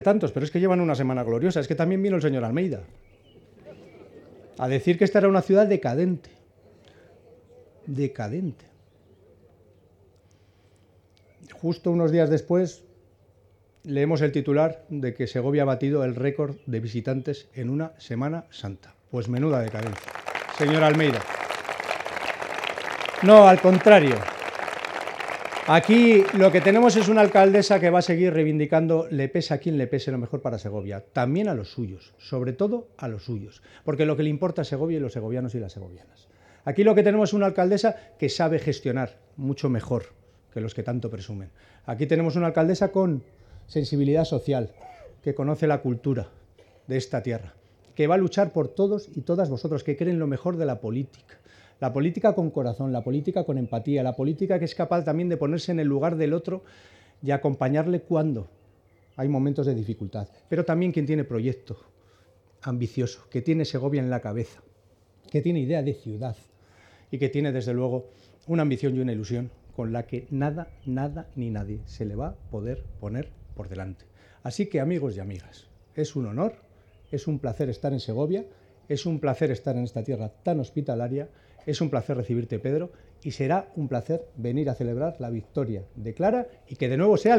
tantos, pero es que llevan una semana gloriosa. Es que también vino el señor Almeida a decir que esta era una ciudad decadente. Decadente. Justo unos días después leemos el titular de que Segovia ha batido el récord de visitantes en una Semana Santa. Pues menuda decadencia, señor Almeida. No, al contrario. Aquí lo que tenemos es una alcaldesa que va a seguir reivindicando, le pese a quien le pese, lo mejor para Segovia. También a los suyos, sobre todo a los suyos. Porque lo que le importa a Segovia y los segovianos y las segovianas. Aquí lo que tenemos es una alcaldesa que sabe gestionar mucho mejor que los que tanto presumen. Aquí tenemos una alcaldesa con sensibilidad social, que conoce la cultura de esta tierra, que va a luchar por todos y todas vosotros, que creen lo mejor de la política con corazón, la política con empatía, la política que es capaz también de ponerse en el lugar del otro y acompañarle cuando hay momentos de dificultad, pero también quien tiene proyecto ambicioso, que tiene Segovia en la cabeza, que tiene idea de ciudad y que tiene desde luego una ambición y una ilusión con la que nada ni nadie se le va a poder poner por delante. Así que, amigos y amigas, es un honor, es un placer estar en Segovia, es un placer estar en esta tierra tan hospitalaria, es un placer recibirte, Pedro, y será un placer venir a celebrar la victoria de Clara y que de nuevo sea